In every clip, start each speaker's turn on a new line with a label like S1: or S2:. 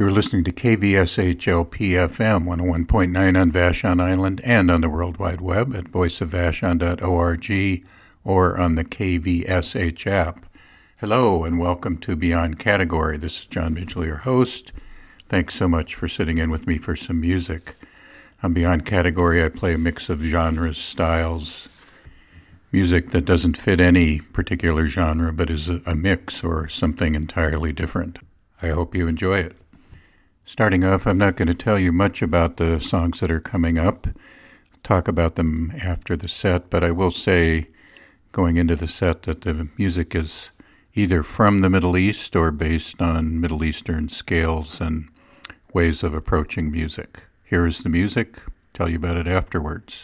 S1: You're listening to KVSHLP-FM 101.9 on Vashon Island and on the World Wide Web at voiceofvashon.org or on the KVSH app. Hello and welcome to Beyond Category. This is John Midgley, your host. Thanks so much for sitting in with me for some music. On Beyond Category, I play a mix of genres, styles, music that doesn't fit any particular genre but is a mix or something entirely different. I hope you enjoy it. Starting off, I'm not going to tell you much about the songs that are coming up. I'll talk about them after the set, but I will say, going into the set, that the music is either from the Middle East or based on Middle Eastern scales and ways of approaching music. Here is the music. Tell you about it afterwards.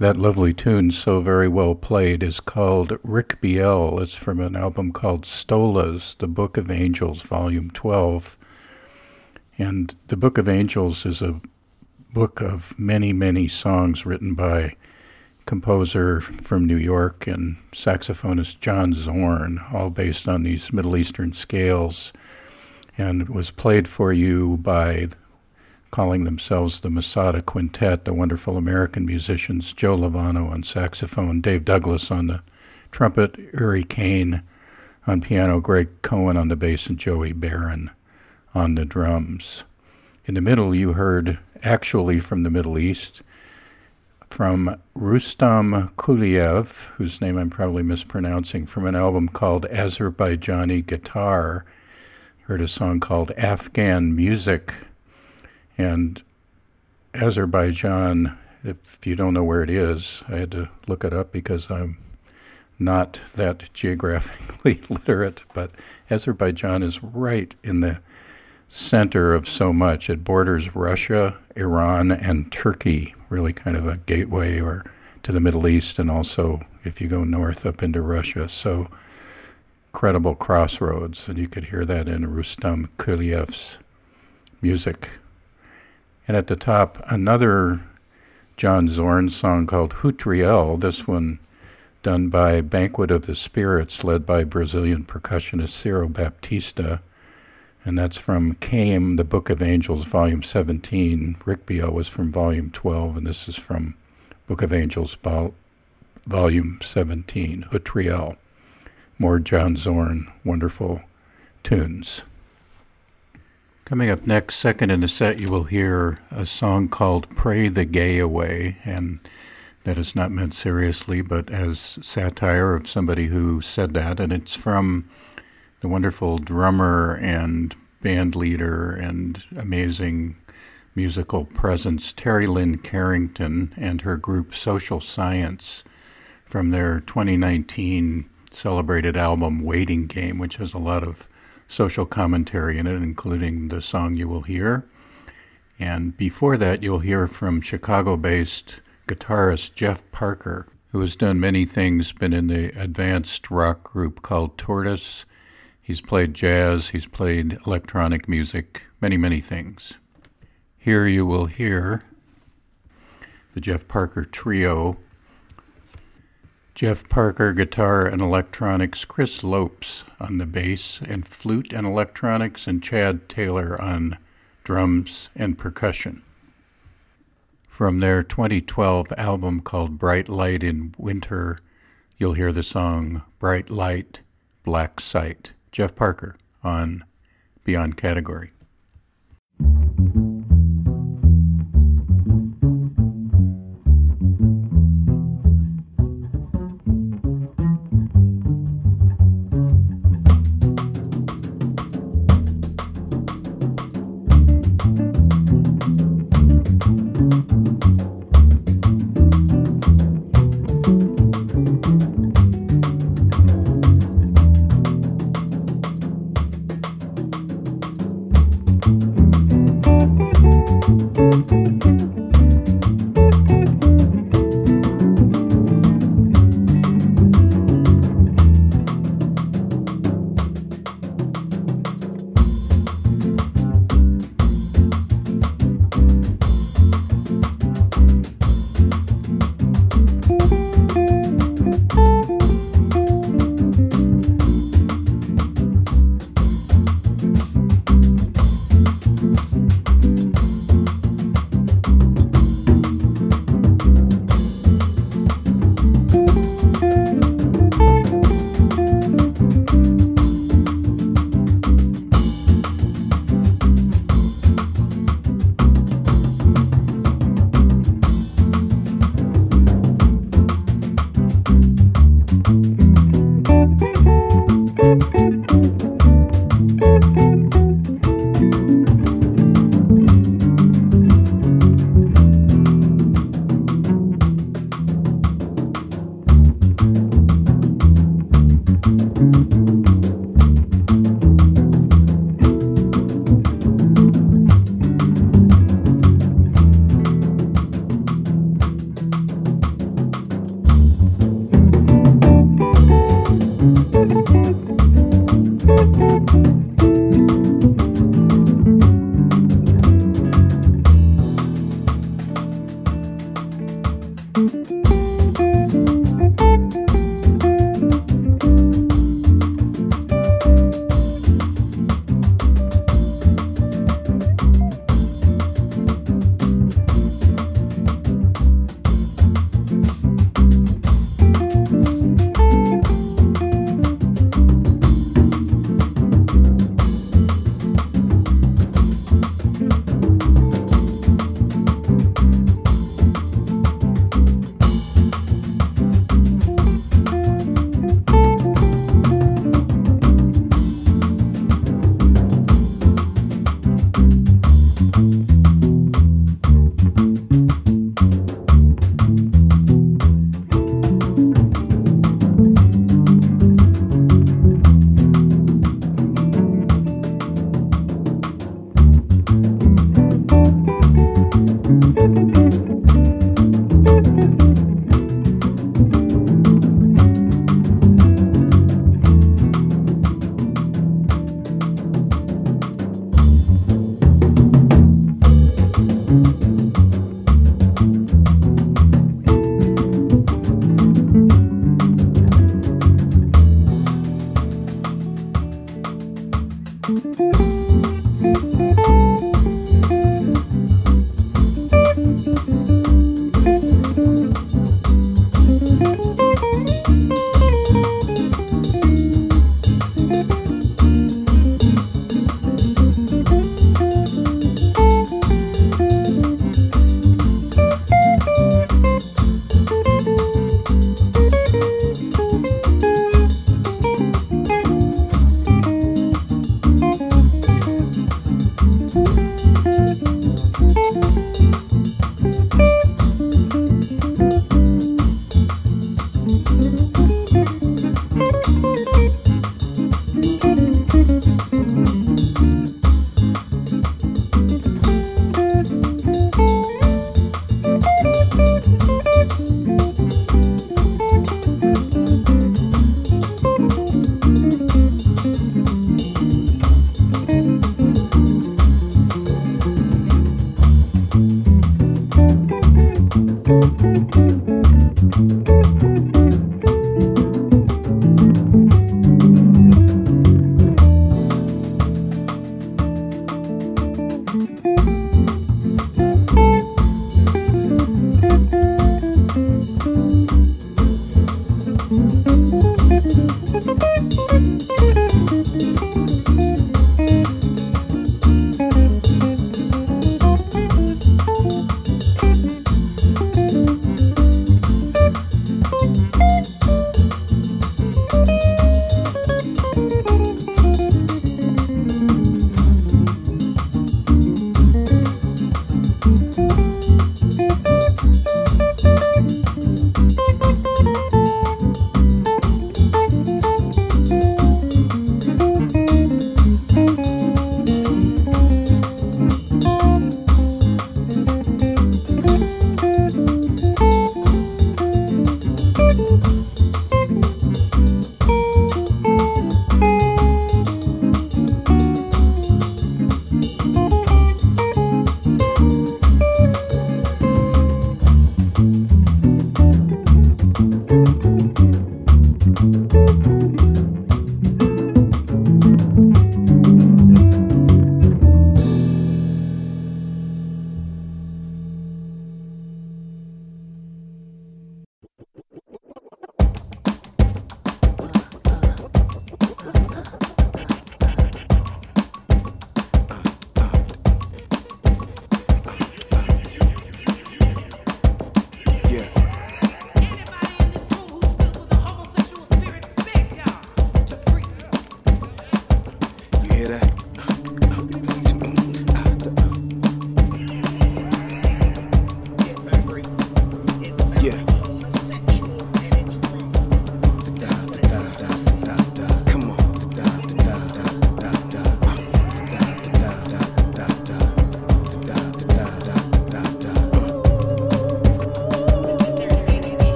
S1: That lovely tune, so very well played, is called Rick Biel. It's from an album called Stolas, The Book of Angels, Volume 12. And The Book of Angels is a book of many, many songs written by composer from New York and saxophonist John Zorn, all based on these Middle Eastern scales, and was played for you by calling themselves the Masada Quintet, the wonderful American musicians, Joe Lovano on saxophone, Dave Douglas on the trumpet, Uri Kane on piano, Greg Cohen on the bass, and Joey Barron on the drums. In the middle, you heard, actually from the Middle East, from Rustam Kuliev, whose name I'm probably mispronouncing, from an album called Azerbaijani Guitar. Heard a song called Afghan Music. And Azerbaijan, if you don't know where it is, I had to look it up because I'm not that geographically literate, but Azerbaijan is right in the center of so much. It borders Russia, Iran, and Turkey, really kind of a gateway or to the Middle East, and also if you go north up into Russia. So incredible crossroads, and you could hear that in Rustam Kuliev's music. And at the top, another John Zorn song called Hutriel, this one done by Banquet of the Spirits, led by Brazilian percussionist Ciro Baptista. And that's from Came, The Book of Angels, Volume 17. Rick Biel was from Volume 12, and this is from Book of Angels, Volume 17, Hutriel. More John Zorn, wonderful tunes. Coming up next, second in the set, you will hear a song called Pray the Gay Away, and that is not meant seriously, but as satire of somebody who said that, and it's from the wonderful drummer and band leader and amazing musical presence, Terry Lynn Carrington, and her group Social Science, from their 2019 celebrated album Waiting Game, which has a lot of social commentary in it, including the song you will hear. And before that, you'll hear from Chicago-based guitarist Jeff Parker, who has done many things, been in the advanced rock group called Tortoise. He's played jazz, he's played electronic music, many, many things. Here you will hear the Jeff Parker Trio. Jeff Parker, guitar and electronics, Chris Lopes on the bass and flute and electronics, and Chad Taylor on drums and percussion. From their 2012 album called Bright Light in Winter, you'll hear the song Bright Light, Black Sight. Jeff Parker on Beyond Category.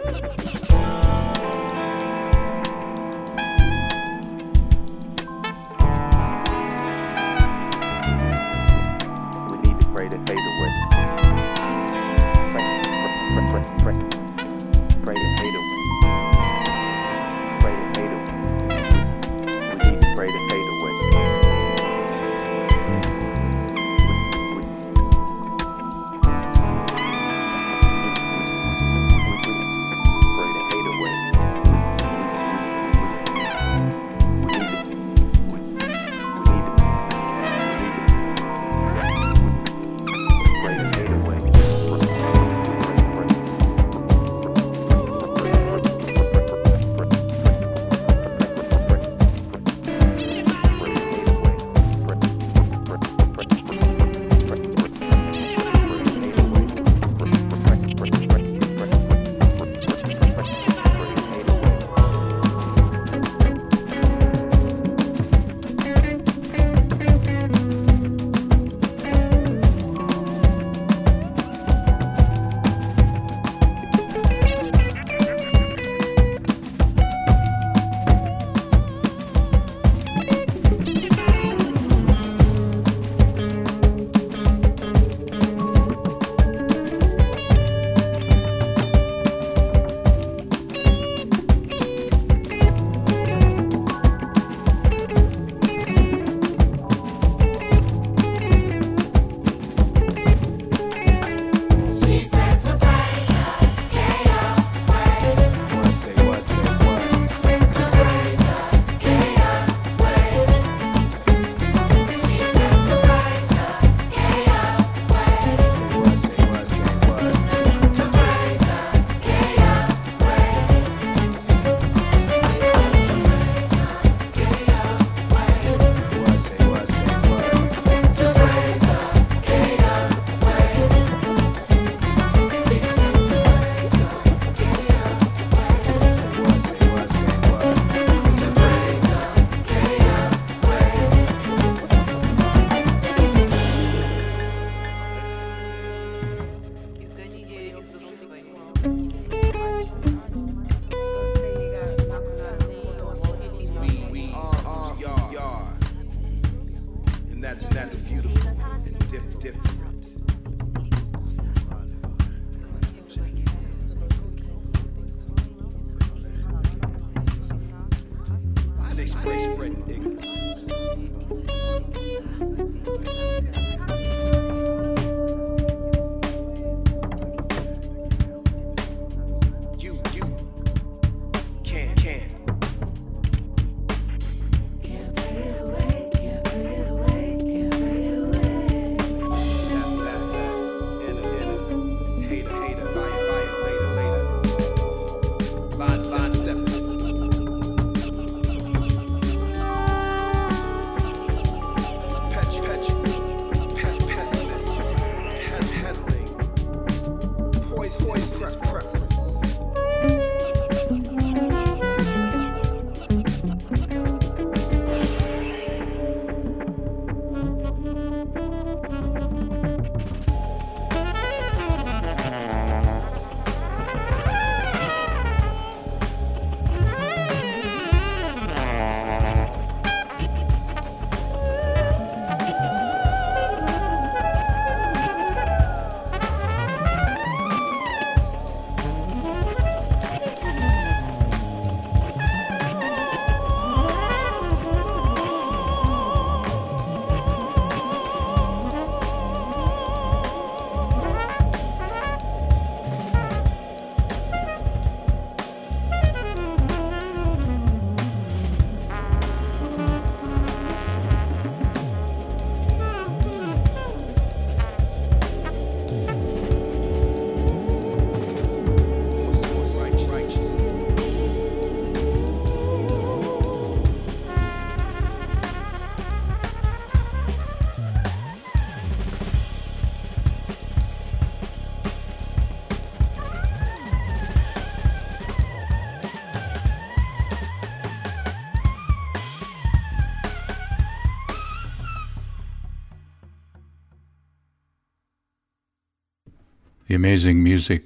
S1: The amazing music of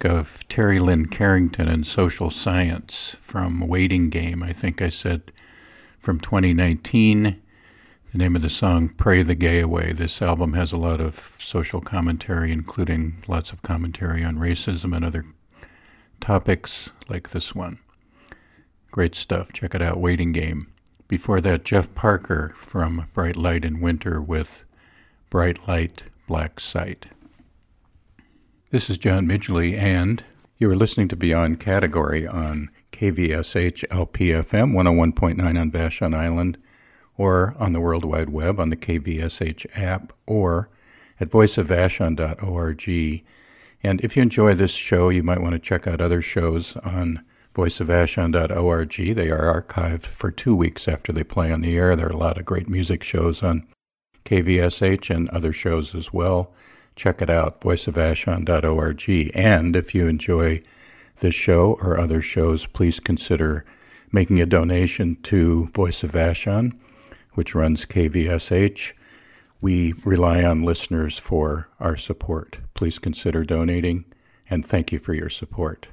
S1: Terry Lynn Carrington and Social Science from Waiting Game, I think I said, from 2019. The name of the song, Pray the Gay Away. This album has a lot of social commentary, including lots of commentary on racism and other topics like this one. Great stuff. Check it out, Waiting Game. Before that, Jeff Parker from Bright Light in Winter with Bright Light, Black Sight. This is John Midgley, and you are listening to Beyond Category on KVSH LPFM 101.9 on Vashon Island, or on the World Wide Web on the KVSH app, or at voiceofvashon.org. And if you enjoy this show, you might want to check out other shows on voiceofvashon.org. They are archived for 2 weeks after they play on the air. There are a lot of great music shows on KVSH and other shows as well. Check it out, voiceofvashon.org. And if you enjoy this show or other shows, please consider making a donation to Voice of Vashon, which runs KVSH. We rely on listeners for our support. Please consider donating, and thank you for your support.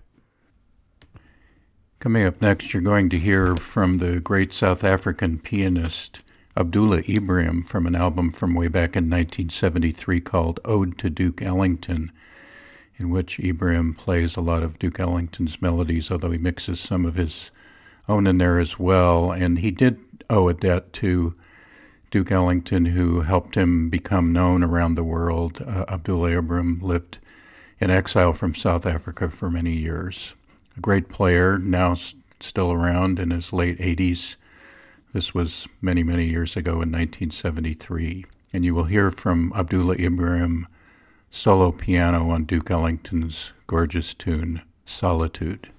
S1: Coming up next, you're going to hear from the great South African pianist Abdullah Ibrahim from an album from way back in 1973 called Ode to Duke Ellington, in which Ibrahim plays a lot of Duke Ellington's melodies, although he mixes some of his own in there as well. And he did owe a debt to Duke Ellington, who helped him become known around the world. Abdullah Ibrahim lived in exile from South Africa for many years. A great player, now still around in his late 80s. This was many, many years ago in 1973. And you will hear from Abdullah Ibrahim solo piano on Duke Ellington's gorgeous tune, Solitude.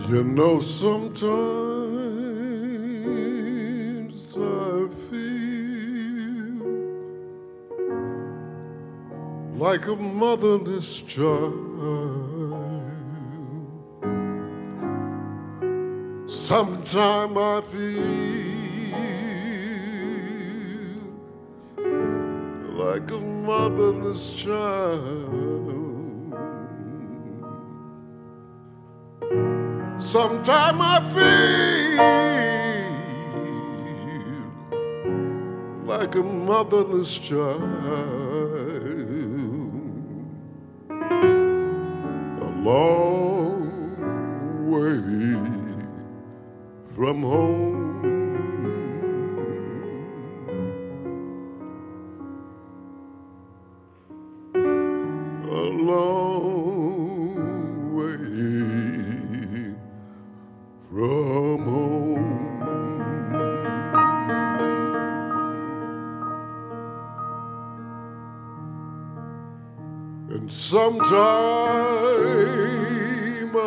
S2: You know, sometimes I feel like a motherless child. Sometimes I feel like a motherless child. Sometimes I feel like a motherless child, a long way from home. A long way from home. And sometime I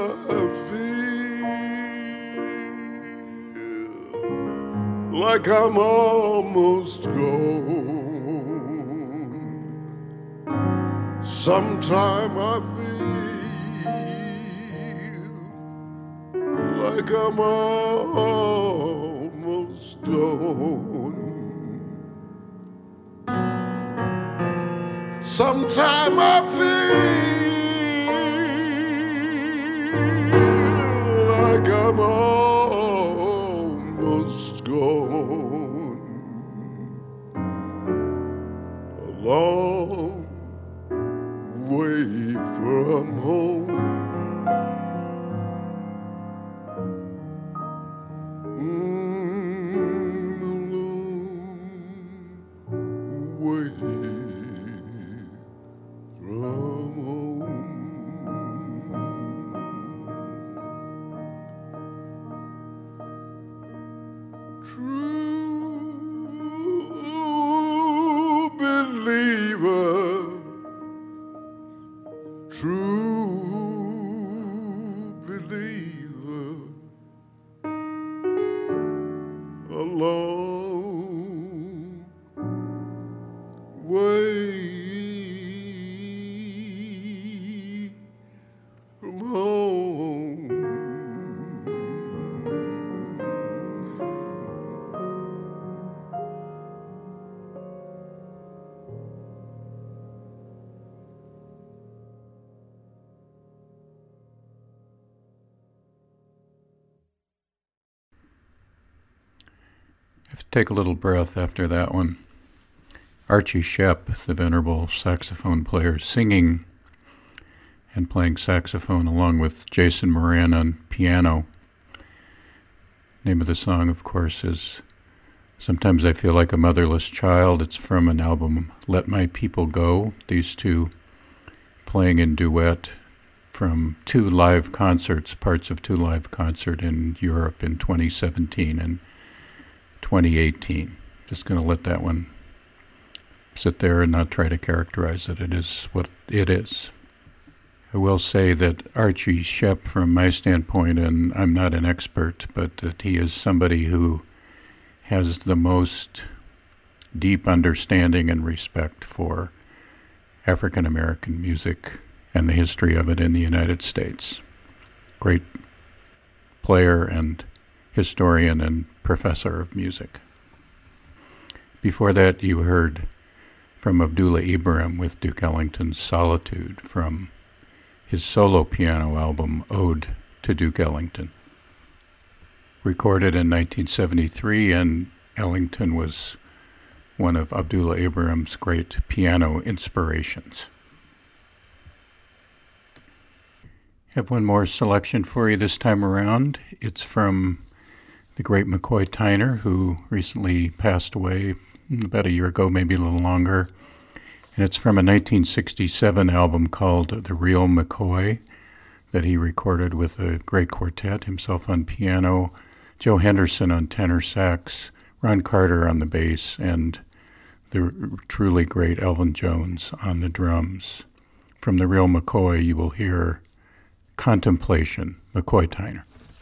S2: feel like I'm almost gone. Sometime I feel like I'm almost gone. Sometime I feel like I'm almost gone. A long way from home.
S1: Take a little breath after that one. Archie Shepp, the venerable saxophone player, singing and playing saxophone along with Jason Moran on piano. Name of the song, of course, is Sometimes I Feel Like a Motherless Child. It's from an album, Let My People Go. These two playing in duet from two live concerts, parts of two live concerts in Europe in 2017 and 2018. Just going to let that one sit there and not try to characterize it. It is what it is. I will say that Archie Shepp, from my standpoint, and I'm not an expert, but that he is somebody who has the most deep understanding and respect for African American music and the history of it in the United States. Great player and historian and professor of music. Before that, you heard from Abdullah Ibrahim with Duke Ellington's Solitude from his solo piano album, Ode to Duke Ellington. Recorded in 1973, and Ellington was one of Abdullah Ibrahim's great piano inspirations. I have one more selection for you this time around. It's from the great McCoy Tyner, who recently passed away about a year ago, maybe a little longer. And it's from a 1967 album called The Real McCoy that he recorded with a great quartet, himself on piano, Joe Henderson on tenor sax, Ron Carter on the bass, and the truly great Elvin Jones on the drums. From The Real McCoy, you will hear Contemplation, McCoy Tyner.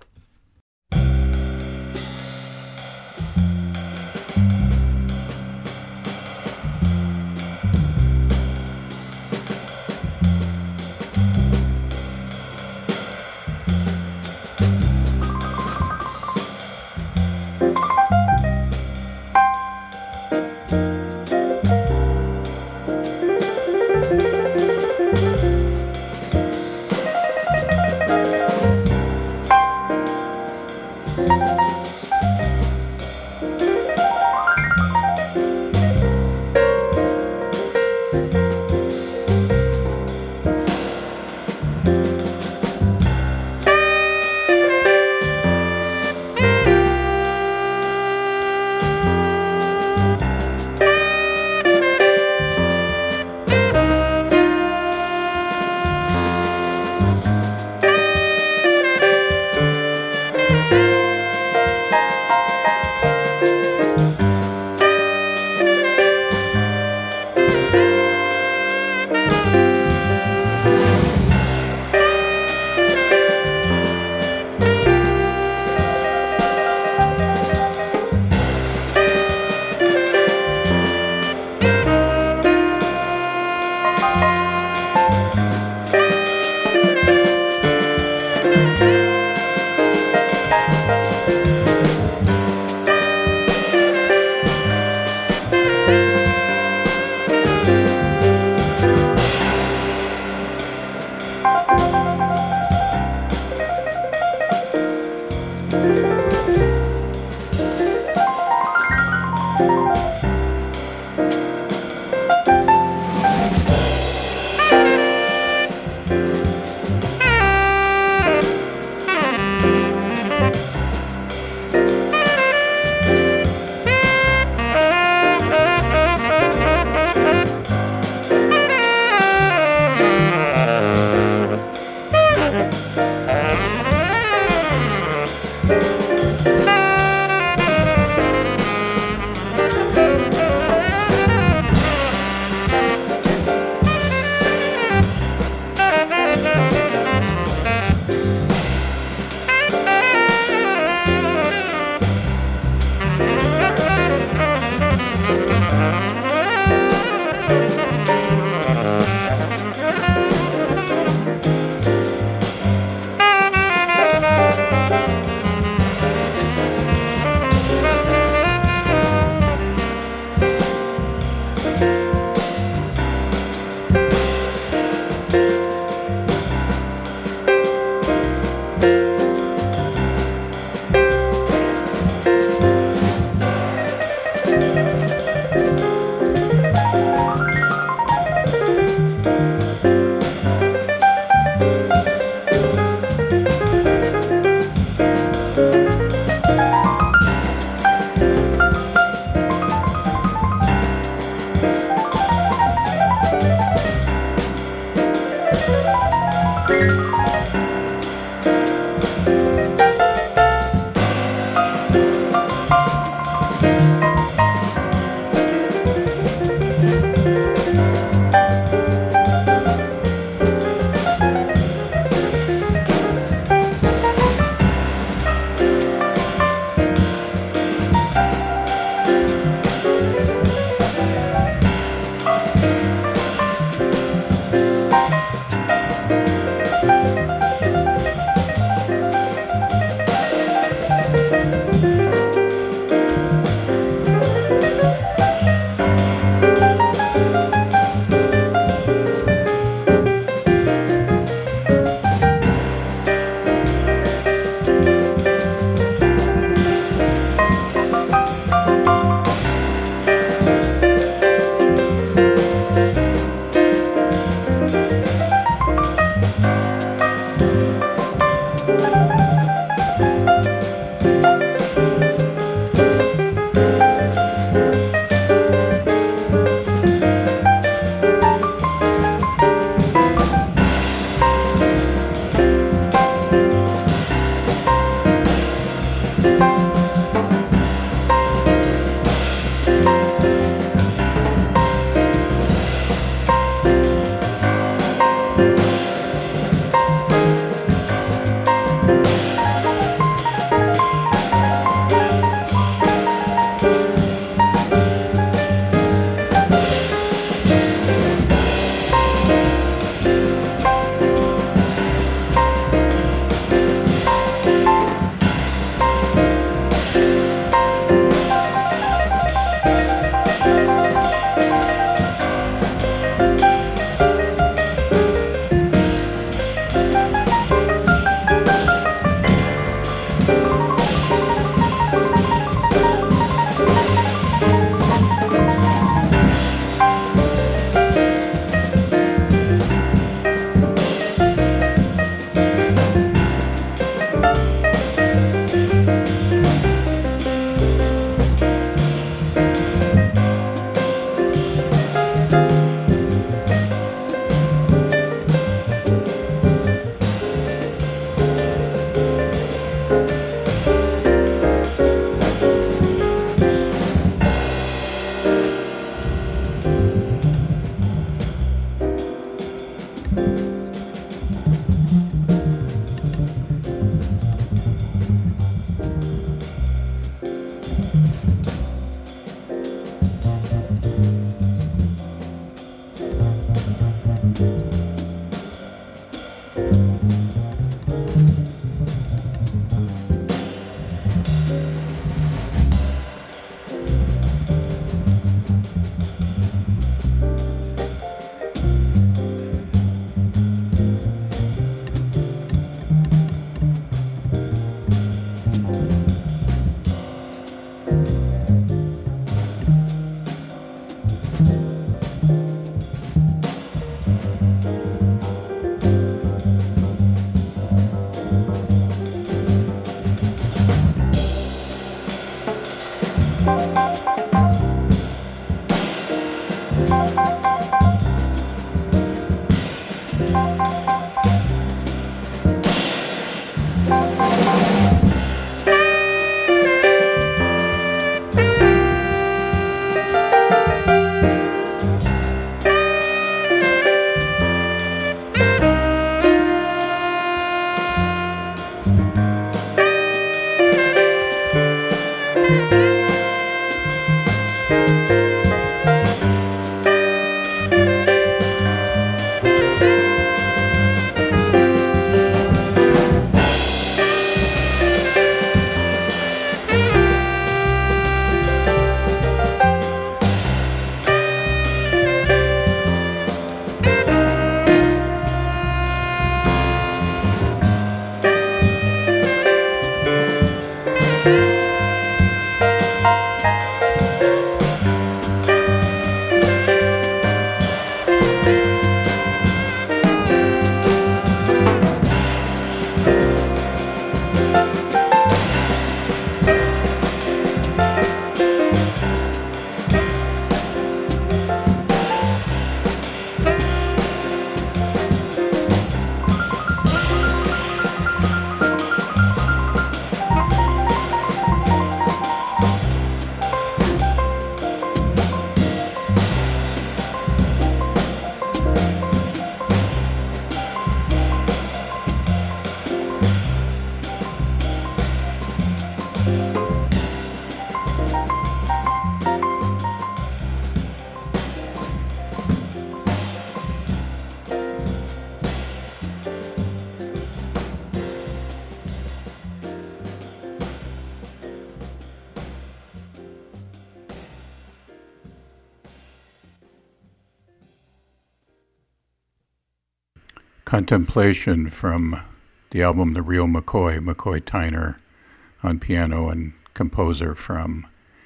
S1: Contemplation from the album The Real McCoy, McCoy Tyner on piano and composer from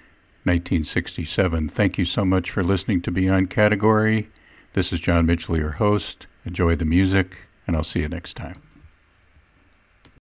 S1: 1967. Thank you so much for listening to Beyond Category. This is John Midgley, your host. Enjoy the music, and I'll see you next time.